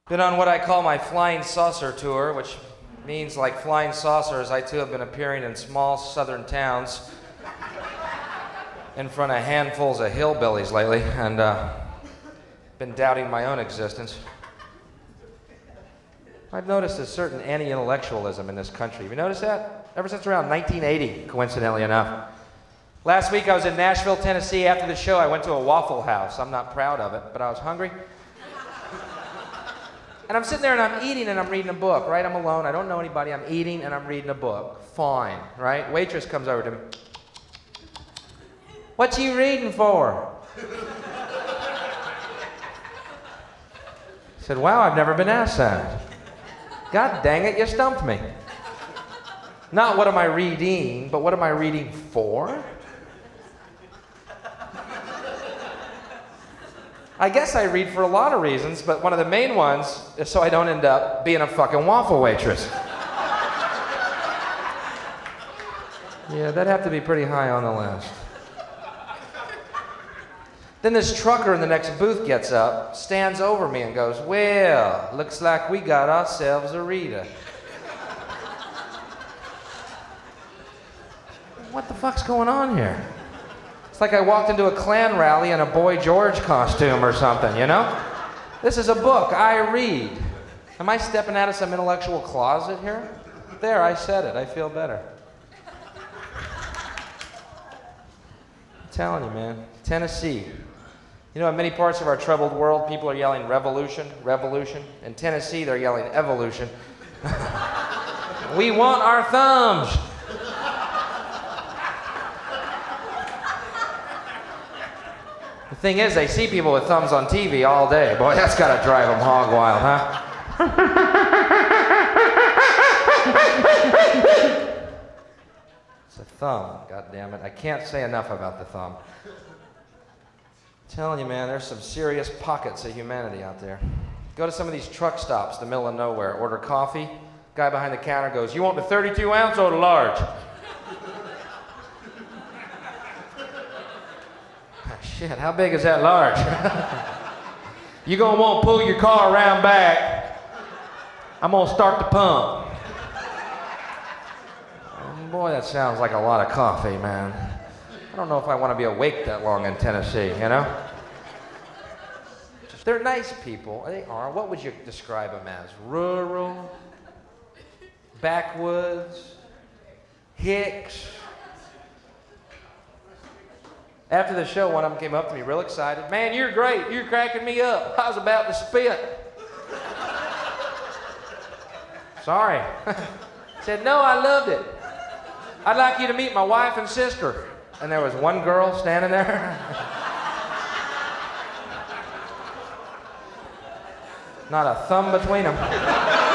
Been on what I call my flying saucer tour, which means, like flying saucers, I too have been appearing in small southern towns in front of handfuls of hillbillies lately, and been doubting my own existence. I've noticed a certain anti-intellectualism in this country. Have you noticed that? Ever since around 1980, coincidentally enough. Last week I was in Nashville, Tennessee. After the show, I went to a Waffle House. I'm not proud of it, but I was hungry. And I'm sitting there and I'm eating and I'm reading a book, right? I'm alone, I don't know anybody, I'm eating and I'm reading a book. Fine, right? Waitress comes over to me. What you reading for? I said, wow, I've never been asked that. God dang it, you stumped me. Not what am I reading, but what am I reading for? I guess I read for a lot of reasons, but one of the main ones is so I don't end up being a fucking waffle waitress. Yeah, that'd have to be pretty high on the list. Then this trucker in the next booth gets up, stands over me and goes, well, looks like we got ourselves a reader. What the fuck's going on here? It's like I walked into a Klan rally in a Boy George costume or something, you know? This is a book I read. Am I stepping out of some intellectual closet here? There, I said it. I feel better. I'm telling you, man. Tennessee. You know, in many parts of our troubled world, people are yelling revolution, revolution. In Tennessee, they're yelling evolution. We want our thumbs. The thing is, they see people with thumbs on TV all day. Boy, that's gotta drive them hog wild, huh? It's a thumb, goddammit. I can't say enough about the thumb. I'm telling you, man, there's some serious pockets of humanity out there. Go to some of these truck stops in the middle of nowhere, order coffee. Guy behind the counter goes, you want the 32 ounce or the large? Shit, how big is that large? You're gonna want to pull your car around back. I'm gonna start the pump. Boy, that sounds like a lot of coffee, man. I don't know if I want to be awake that long in Tennessee, you know? They're nice people. They are. What would you describe them as? Rural? Backwoods? Hicks? After the show, one of them came up to me real excited. Man, you're great. You're cracking me up. I was about to spit. Sorry. Said, no, I loved it. I'd like you to meet my wife and sister. And there was one girl standing there. Not a thumb between them.